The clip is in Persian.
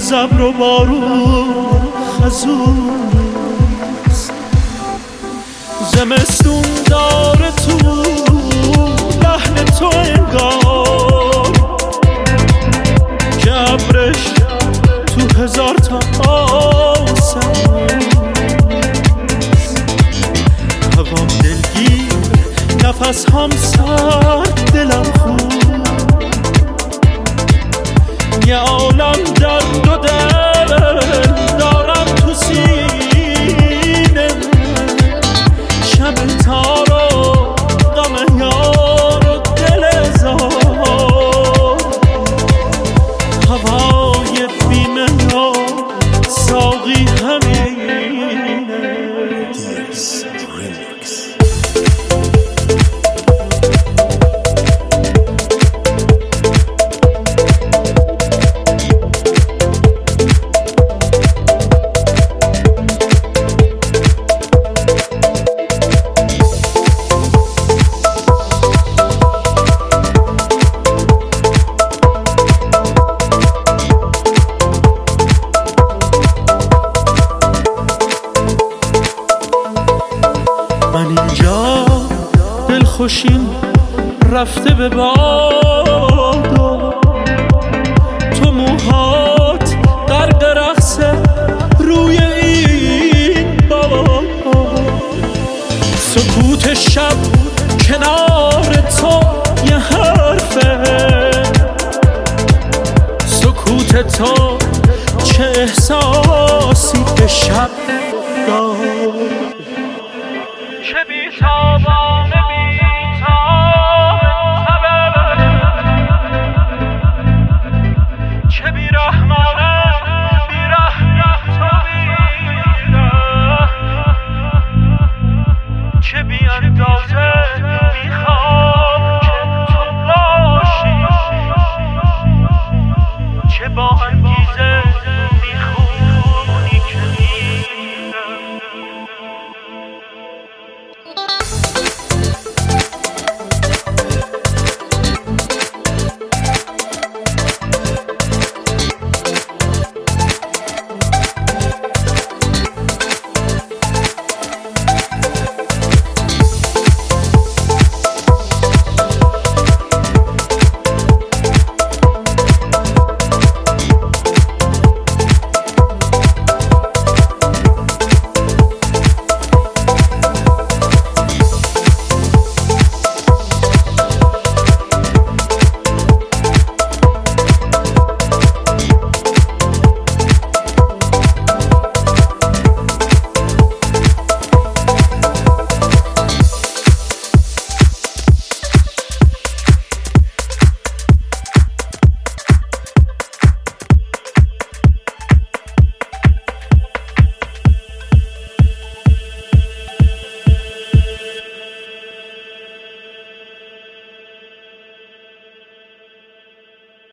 از ابر و بارون خزوست. زمستون داره تو لحن تو انگار که ابرش تو هزار تا آسمون. هوام دلگیر، نفس هم سرد، دلم خوب، یه عالم درد و دل دارم تو سینه. شب تار و غم یار و دل زار، هوای بیمه یا ساقی همینه. من اینجا دلخوشیم رفته به بادا، تو موهات غرق رقصه روی این باد. سکوت شب کنار تو یه حرفه، سکوت تو چه احساسی به شب داد.